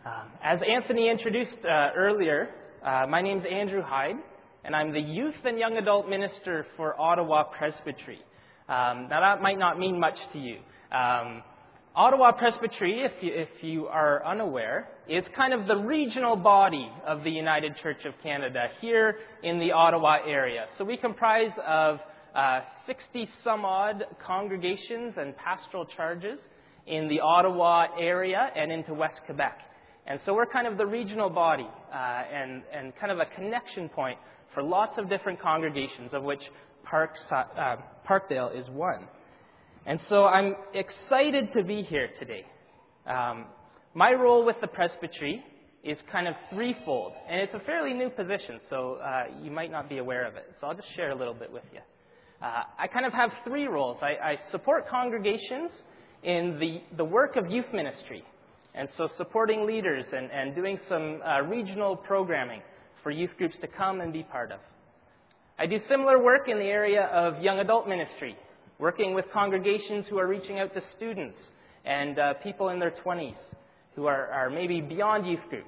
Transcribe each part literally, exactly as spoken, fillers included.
Um, as Anthony introduced uh, earlier, uh, my name's Andrew Hyde, and I'm the Youth and Young Adult Minister for Ottawa Presbytery. Um, now, that might not mean much to you. Um, Ottawa Presbytery, if you, if you are unaware, is kind of the regional body of the United Church of Canada here in the Ottawa area. So we comprise of uh, sixty some odd congregations and pastoral charges in the Ottawa area and into West Quebec. And so we're kind of the regional body uh, and, and kind of a connection point for lots of different congregations, of which Parks, uh, Parkdale is one. And so I'm excited to be here today. Um, my role with the presbytery is kind of threefold, and it's a fairly new position, so uh, you might not be aware of it. So I'll just share a little bit with you. Uh, I kind of have three roles. I, I support congregations in the, the work of youth ministry, and so supporting leaders and, and doing some uh, regional programming for youth groups to come and be part of. I do similar work in the area of young adult ministry, working with congregations who are reaching out to students and uh, people in their twenties who are, are maybe beyond youth group.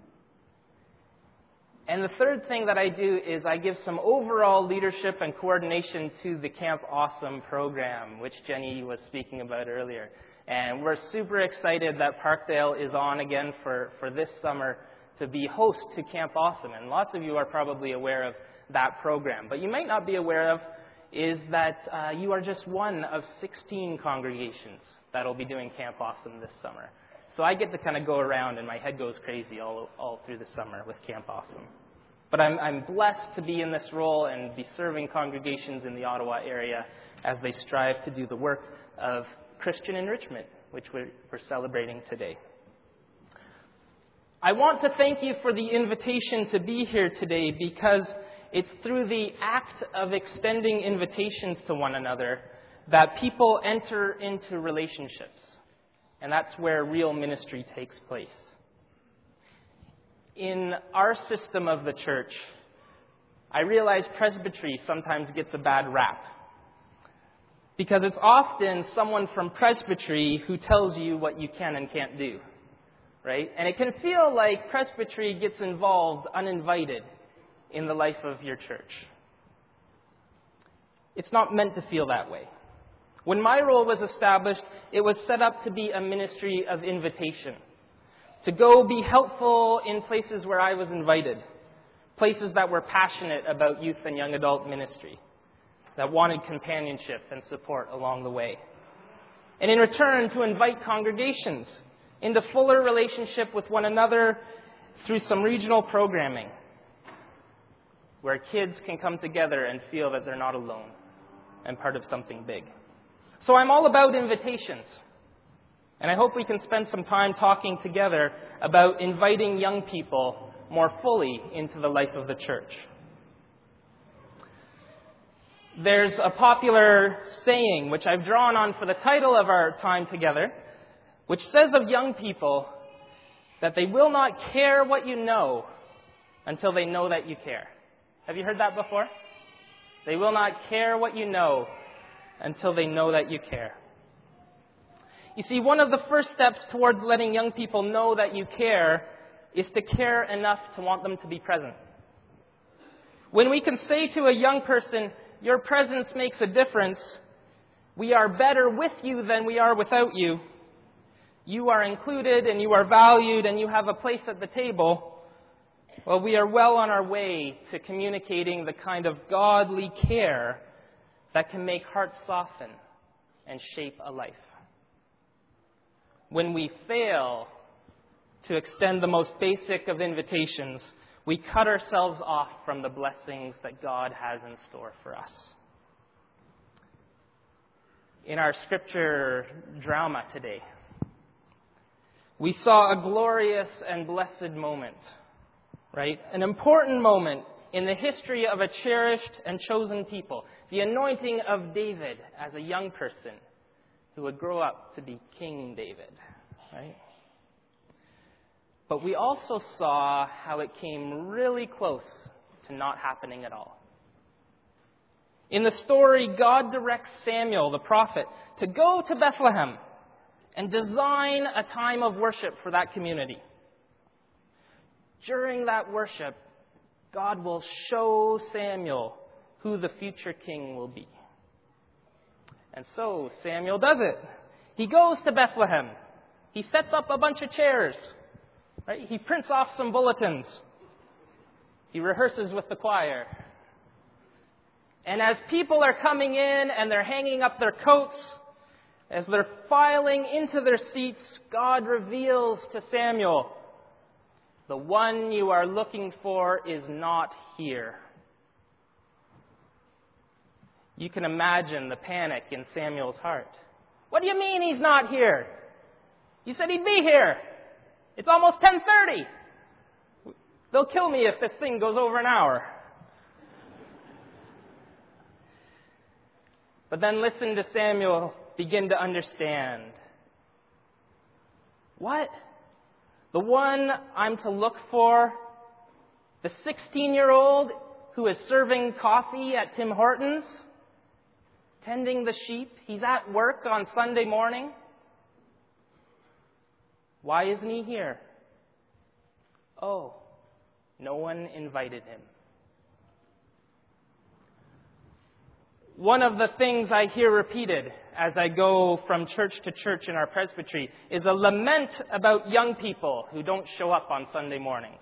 And the third thing that I do is I give some overall leadership and coordination to the Camp Awesome program, which Jenny was speaking about earlier. And we're super excited that Parkdale is on again for, for this summer to be host to Camp Awesome. And lots of you are probably aware of that program. But you might not be aware of is that uh, you are just one of sixteen congregations that will be doing Camp Awesome this summer. So I get to kind of go around and my head goes crazy all, all through the summer with Camp Awesome. But I'm, I'm blessed to be in this role and be serving congregations in the Ottawa area as they strive to do the work of Christian enrichment, which we're, we're celebrating today. I want to thank you for the invitation to be here today, because it's through the act of extending invitations to one another that people enter into relationships. And that's where real ministry takes place. In our system of the church, I realize presbytery sometimes gets a bad rap, because it's often someone from presbytery who tells you what you can and can't do, right? And it can feel like presbytery gets involved uninvited in the life of your church. It's not meant to feel that way. When my role was established, it was set up to be a ministry of invitation, to go be helpful in places where I was invited, places that were passionate about youth and young adult ministry, that wanted companionship and support along the way. And in return, to invite congregations into fuller relationship with one another through some regional programming, where kids can come together and feel that they're not alone and part of something big. So I'm all about invitations. And I hope we can spend some time talking together about inviting young people more fully into the life of the church. There's a popular saying, which I've drawn on for the title of our time together, which says of young people that they will not care what you know until they know that you care. Have you heard that before? They will not care what you know until they know that you care. You see, one of the first steps towards letting young people know that you care is to care enough to want them to be present. When we can say to a young person, your presence makes a difference, we are better with you than we are without you, you are included and you are valued and you have a place at the table, well, we are well on our way to communicating the kind of godly care that can make hearts soften and shape a life. When we fail to extend the most basic of invitations, we cut ourselves off from the blessings that God has in store for us. In our scripture drama today, we saw a glorious and blessed moment, right? An important moment in the history of a cherished and chosen people. The anointing of David as a young person who would grow up to be King David, right? But we also saw how it came really close to not happening at all. In the story, God directs Samuel, the prophet, to go to Bethlehem and design a time of worship for that community. during that worship, God will show Samuel who the future king will be. And so Samuel does it. He goes to Bethlehem. He sets up a bunch of chairs. Right? He prints off some bulletins. He rehearses with the choir. And as people are coming in and they're hanging up their coats, as they're filing into their seats, God reveals to Samuel, the one you are looking for is not here. You can imagine the panic in Samuel's heart. What do you mean he's not here? You said he'd be here. It's almost ten thirty. They'll kill me if this thing goes over an hour. But then listen to Samuel begin to understand. What? The one I'm to look for? The sixteen-year-old who is serving coffee at Tim Hortons? Tending the sheep? He's at work on Sunday morning? Why isn't he here? Oh, no one invited him. One of the things I hear repeated as I go from church to church in our presbytery is a lament about young people who don't show up on Sunday mornings.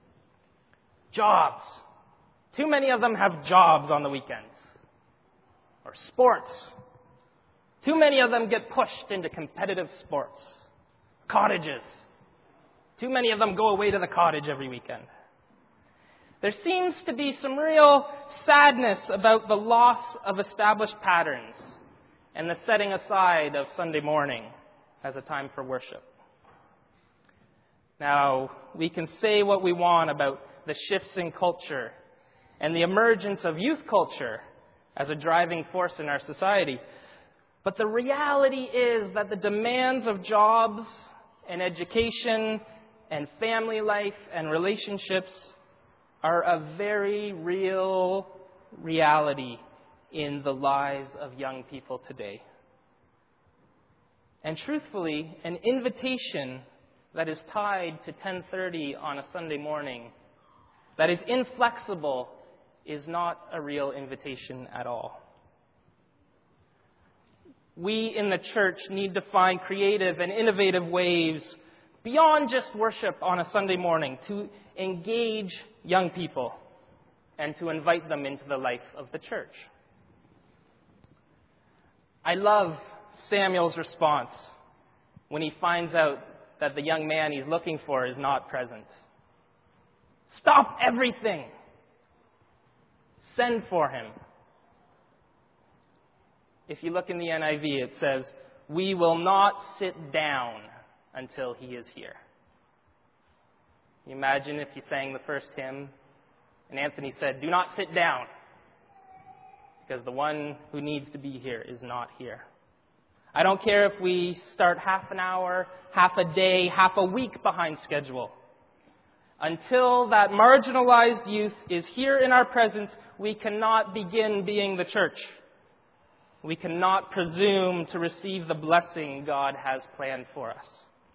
Jobs. Too many of them have jobs on the weekends. Or sports. Too many of them get pushed into competitive sports. Cottages. Too many of them go away to the cottage every weekend. There seems to be some real sadness about the loss of established patterns and the setting aside of Sunday morning as a time for worship. Now, we can say what we want about the shifts in culture and the emergence of youth culture as a driving force in our society. But the reality is that the demands of jobs and education and family life and relationships are a very real reality in the lives of young people today. And truthfully, an invitation that is tied to ten thirty on a Sunday morning, that is inflexible, is not a real invitation at all. We in the church need to find creative and innovative ways beyond just worship on a Sunday morning to engage young people and to invite them into the life of the church. I love Samuel's response when he finds out that the young man he's looking for is not present. Stop everything. Send for him. If you look in the N I V, it says, "We will not sit down until he is here." You imagine if you sang the first hymn and Anthony said, "Do not sit down," because the one who needs to be here is not here. I don't care if we start half an hour, half a day, half a week behind schedule. Until that marginalized youth is here in our presence, we cannot begin being the church. We cannot presume to receive the blessing God has planned for us.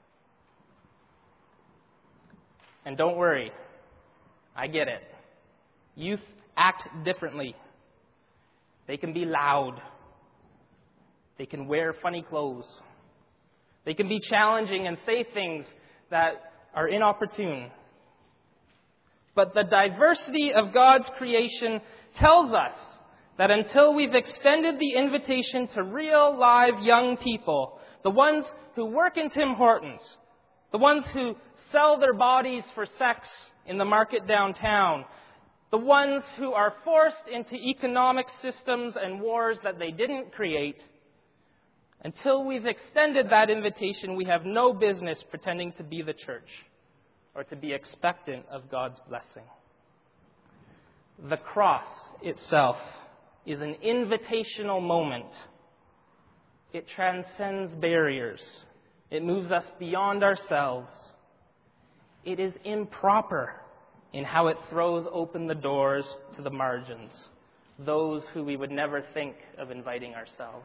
And don't worry, I get it. Youth act differently. They can be loud. They can wear funny clothes. They can be challenging and say things that are inopportune. But the diversity of God's creation tells us that until we've extended the invitation to real, live young people, the ones who work in Tim Hortons, the ones who sell their bodies for sex in the market downtown, the ones who are forced into economic systems and wars that they didn't create, until we've extended that invitation, we have no business pretending to be the church or to be expectant of God's blessing. The cross itself is an invitational moment. It transcends barriers. It moves us beyond ourselves. It is improper in how it throws open the doors to the margins, those who we would never think of inviting ourselves.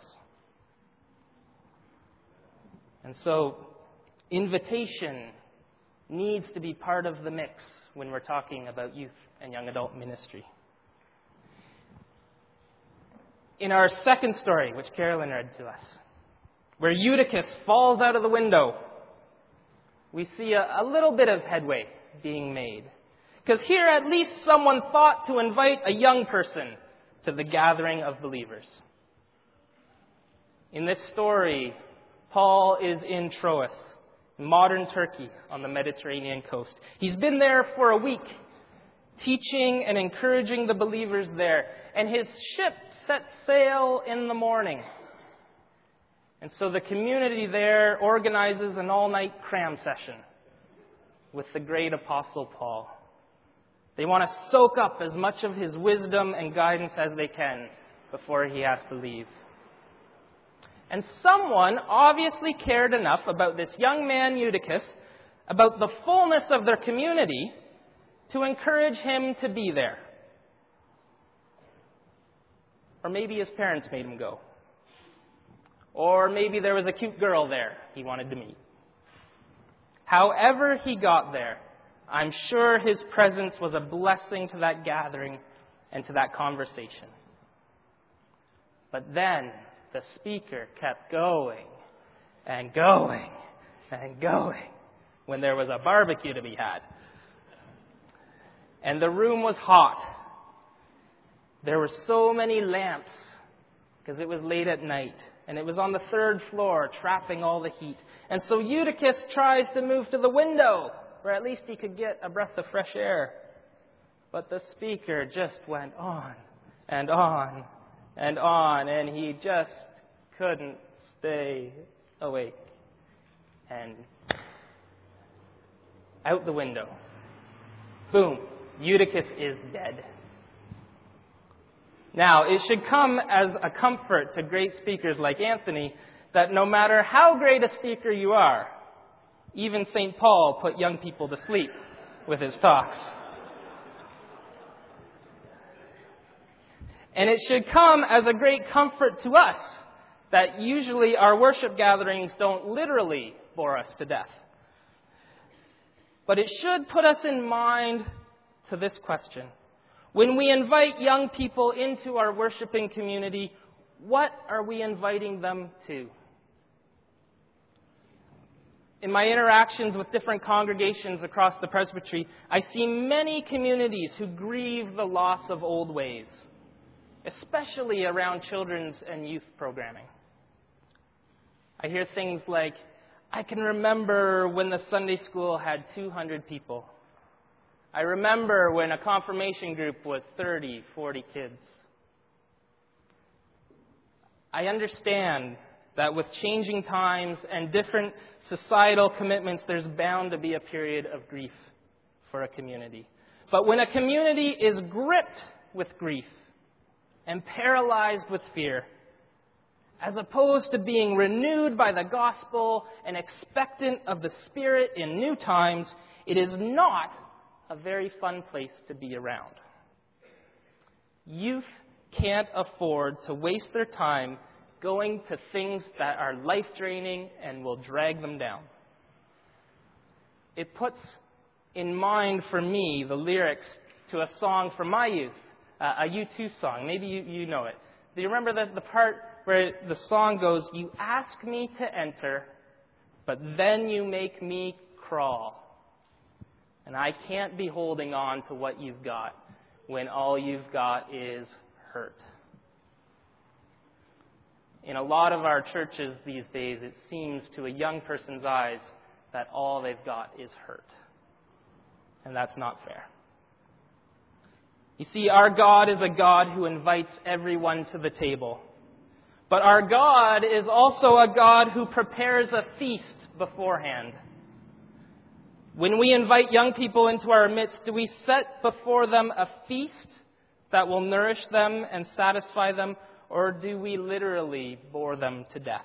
And so, invitation needs to be part of the mix when we're talking about youth and young adult ministry. In our second story, which Carolyn read to us, where Eutychus falls out of the window, we see a, a little bit of headway being made. Because here at least someone thought to invite a young person to the gathering of believers. In this story, Paul is in Troas, modern Turkey on the Mediterranean coast. He's been there for a week, teaching and encouraging the believers there. And his ship sets sail in the morning. And so the community there organizes an all-night cram session with the great Apostle Paul. They want to soak up as much of his wisdom and guidance as they can before he has to leave. And someone obviously cared enough about this young man, Eutychus, about the fullness of their community, to encourage him to be there. Or maybe his parents made him go. Or maybe there was a cute girl there he wanted to meet. However he got there, I'm sure his presence was a blessing to that gathering and to that conversation. But then the speaker kept going and going and going when there was a barbecue to be had. And the room was hot. There were so many lamps because it was late at night. And it was on the third floor, trapping all the heat. And so Eutychus tries to move to the window, where at least he could get a breath of fresh air. But the speaker just went on and on and on, and he just couldn't stay awake. And out the window, boom, Eutychus is dead. Now, it should come as a comfort to great speakers like Anthony that no matter how great a speaker you are, even Saint Paul put young people to sleep with his talks. And it should come as a great comfort to us that usually our worship gatherings don't literally bore us to death. But it should put us in mind to this question. When we invite young people into our worshiping community, what are we inviting them to? In my interactions with different congregations across the presbytery, I see many communities who grieve the loss of old ways, especially around children's and youth programming. I hear things like, I can remember when the Sunday school had two hundred people. I remember when a confirmation group was thirty, forty kids. I understand that with changing times and different societal commitments, there's bound to be a period of grief for a community. But when a community is gripped with grief and paralyzed with fear, as opposed to being renewed by the gospel and expectant of the Spirit in new times, it is not a very fun place to be around. Youth can't afford to waste their time going to things that are life-draining and will drag them down. It puts in mind for me the lyrics to a song from my youth, uh, a U two song. Maybe you, you know it. Do you remember the, the part where the song goes, "You ask me to enter, but then you make me crawl. And I can't be holding on to what you've got when all you've got is hurt." In a lot of our churches these days, it seems to a young person's eyes that all they've got is hurt. And that's not fair. You see, our God is a God who invites everyone to the table. But our God is also a God who prepares a feast beforehand. When we invite young people into our midst, do we set before them a feast that will nourish them and satisfy them, or do we literally bore them to death?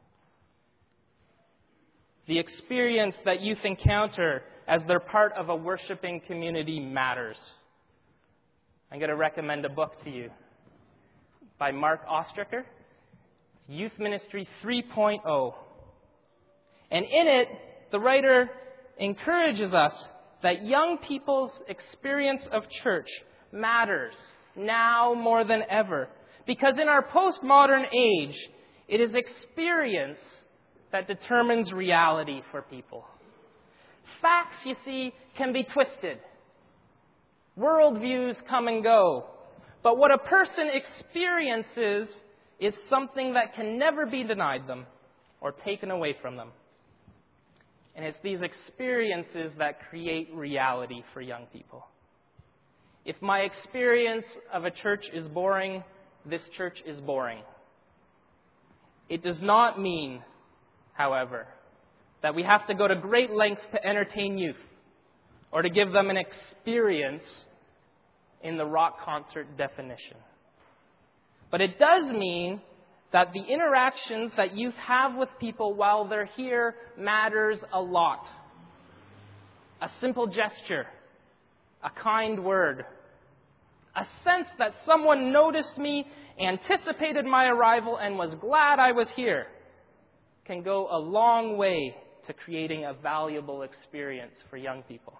The experience that youth encounter as they're part of a worshiping community matters. I'm going to recommend a book to you by Mark Ostraker, Youth Ministry three point oh. And in it, the writer encourages us that young people's experience of church matters now more than ever. Because in our postmodern age, it is experience that determines reality for people. Facts, you see, can be twisted. Worldviews come and go. But what a person experiences is something that can never be denied them or taken away from them. And it's these experiences that create reality for young people. If my experience of a church is boring, this church is boring. It does not mean, however, that we have to go to great lengths to entertain youth or to give them an experience in the rock concert definition. But it does mean that the interactions that youth have with people while they're here matters a lot. A simple gesture, a kind word, a sense that someone noticed me, anticipated my arrival, and was glad I was here can go a long way to creating a valuable experience for young people.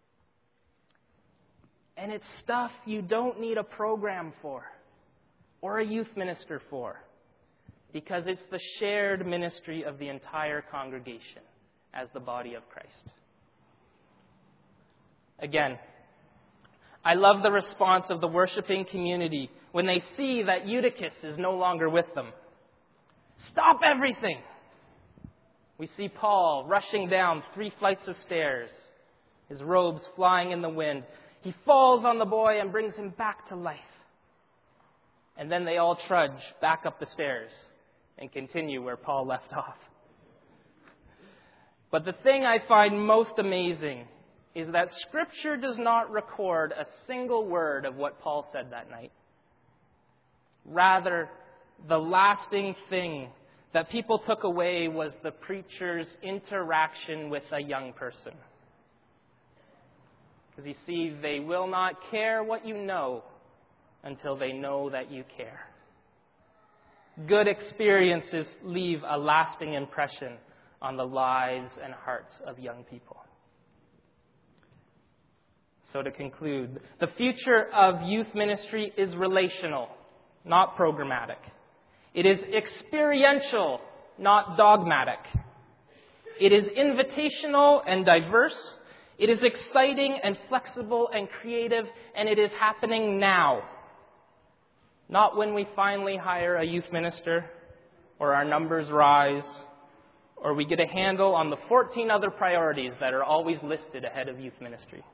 And it's stuff you don't need a program for or a youth minister for, because it's the shared ministry of the entire congregation as the body of Christ. Again, I love the response of the worshiping community when they see that Eutychus is no longer with them. Stop everything! We see Paul rushing down three flights of stairs, his robes flying in the wind. He falls on the boy and brings him back to life. And then they all trudge back up the stairs and continue where Paul left off. But the thing I find most amazing is that Scripture does not record a single word of what Paul said that night. Rather, the lasting thing that people took away was the preacher's interaction with a young person. Because you see, they will not care what you know until they know that you care. Good experiences leave a lasting impression on the lives and hearts of young people. So to conclude, the future of youth ministry is relational, not programmatic. It is experiential, not dogmatic. It is invitational and diverse. It is exciting and flexible and creative, and it is happening now. Not when we finally hire a youth minister, or our numbers rise, or we get a handle on the fourteen other priorities that are always listed ahead of youth ministry.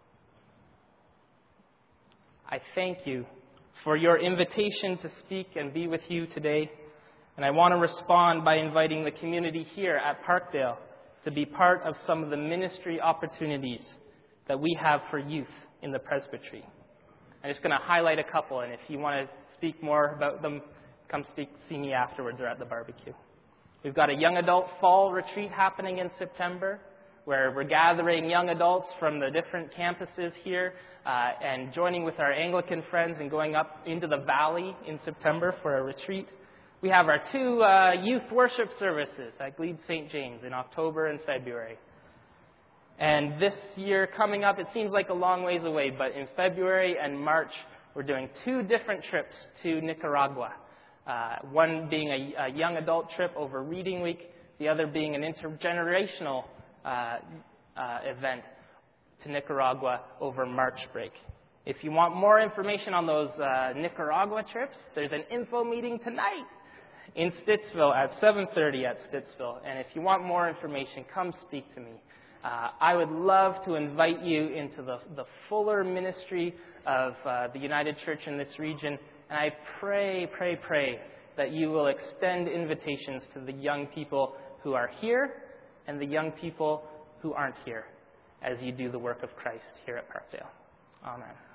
I thank you for your invitation to speak and be with you today. And I want to respond by inviting the community here at Parkdale to be part of some of the ministry opportunities that we have for youth in the presbytery. I'm just going to highlight a couple, and if you want to speak more about them, come speak, see me afterwards or at the barbecue. We've got a young adult fall retreat happening in September, where we're gathering young adults from the different campuses here uh, and joining with our Anglican friends and going up into the valley in September for a retreat. We have our two uh, youth worship services at Glebe Saint James in October and February. And this year coming up, it seems like a long ways away, but in February and March, we're doing two different trips to Nicaragua. Uh, one being a, a young adult trip over Reading Week, the other being an intergenerational uh, uh, event to Nicaragua over March break. If you want more information on those uh, Nicaragua trips, there's an info meeting tonight in Stittsville at seven thirty at Stittsville. And if you want more information, come speak to me. Uh, I would love to invite you into the, the fuller ministry of uh, the United Church in this region. And I pray, pray, pray that you will extend invitations to the young people who are here and the young people who aren't here as you do the work of Christ here at Parkdale. Amen.